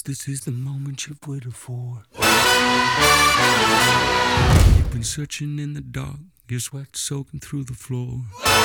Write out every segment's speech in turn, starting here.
this is the moment you've waited for. You've been searching in the dark, your sweat soaking through the floor.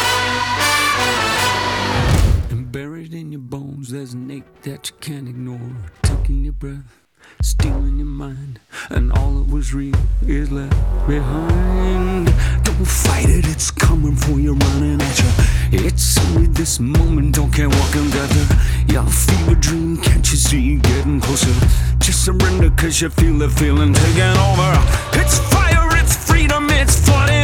And buried in your bones, there's an ache that you can't ignore. Taking your breath, stealing your mind, and all that was real is left behind. Don't fight it, it's coming for you, running at you. It's only this moment, don't care what can gather. Your fever dream, can't you see it getting closer? Just surrender, cause you feel the feeling taking over. It's fire, it's freedom, it's flooding